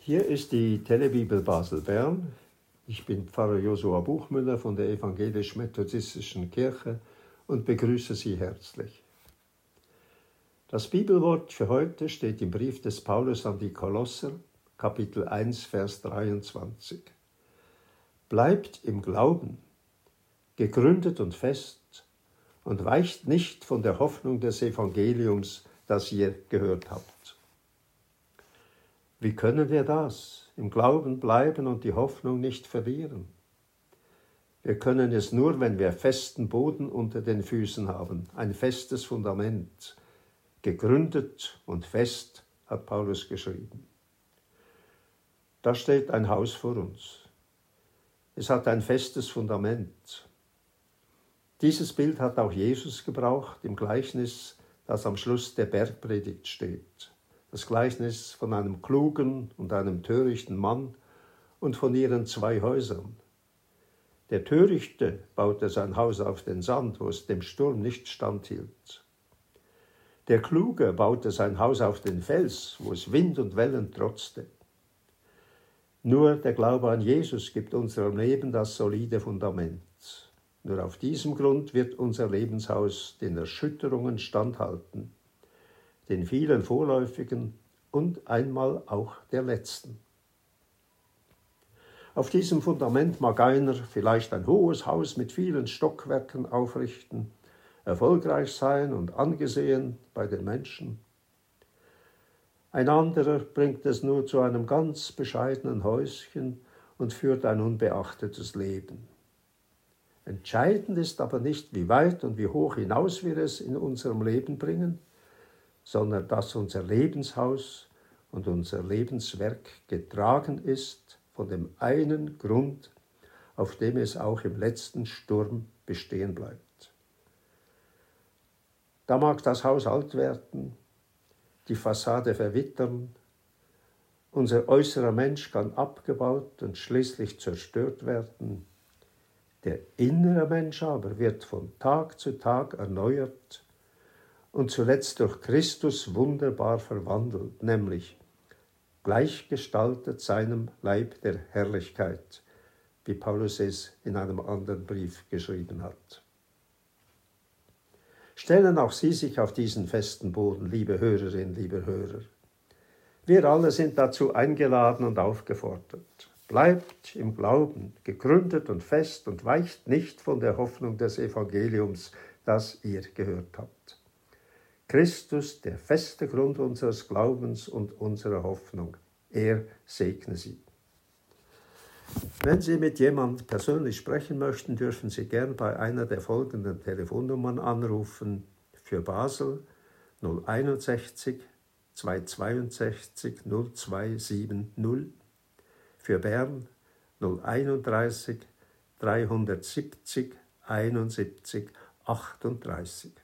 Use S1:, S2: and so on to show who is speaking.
S1: Hier ist die Telebibel Basel-Bern. Ich bin Pfarrer Josua Buchmüller von der Evangelisch-Methodistischen Kirche und begrüße Sie herzlich. Das Bibelwort für heute steht im Brief des Paulus an die Kolosser, Kapitel 1, Vers 23. Bleibt im Glauben, gegründet und fest, und weicht nicht von der Hoffnung des Evangeliums, das ihr gehört habt. Wie können wir das? Im Glauben bleiben und die Hoffnung nicht verlieren. Wir können es nur, wenn wir festen Boden unter den Füßen haben, ein festes Fundament. Gegründet und fest, hat Paulus geschrieben. Da steht ein Haus vor uns. Es hat ein festes Fundament. Dieses Bild hat auch Jesus gebraucht im Gleichnis, das am Schluss der Bergpredigt steht. Das Gleichnis von einem klugen und einem törichten Mann und von ihren 2 Häusern. Der Törichte baute sein Haus auf den Sand, wo es dem Sturm nicht standhielt. Der Kluge baute sein Haus auf den Fels, wo es Wind und Wellen trotzte. Nur der Glaube an Jesus gibt unserem Leben das solide Fundament. Nur auf diesem Grund wird unser Lebenshaus den Erschütterungen standhalten, den vielen vorläufigen und einmal auch der letzten. Auf diesem Fundament mag einer vielleicht ein hohes Haus mit vielen Stockwerken aufrichten, erfolgreich sein und angesehen bei den Menschen. Ein anderer bringt es nur zu einem ganz bescheidenen Häuschen und führt ein unbeachtetes Leben. Entscheidend ist aber nicht, wie weit und wie hoch hinaus wir es in unserem Leben bringen, sondern dass unser Lebenshaus und unser Lebenswerk getragen ist von dem einen Grund, auf dem es auch im letzten Sturm bestehen bleibt. Da mag das Haus alt werden, die Fassade verwittern, unser äußerer Mensch kann abgebaut und schließlich zerstört werden. Der innere Mensch aber wird von Tag zu Tag erneuert und zuletzt durch Christus wunderbar verwandelt, nämlich gleichgestaltet seinem Leib der Herrlichkeit, wie Paulus es in einem anderen Brief geschrieben hat. Stellen auch Sie sich auf diesen festen Boden, liebe Hörerinnen, liebe Hörer. Wir alle sind dazu eingeladen und aufgefordert. Bleibt im Glauben, gegründet und fest und weicht nicht von der Hoffnung des Evangeliums, das ihr gehört habt. Christus, der feste Grund unseres Glaubens und unserer Hoffnung. Er segne Sie. Wenn Sie mit jemandem persönlich sprechen möchten, dürfen Sie gern bei einer der folgenden Telefonnummern anrufen. Für Basel 061 262 0270, für Bern 031 370 71 38.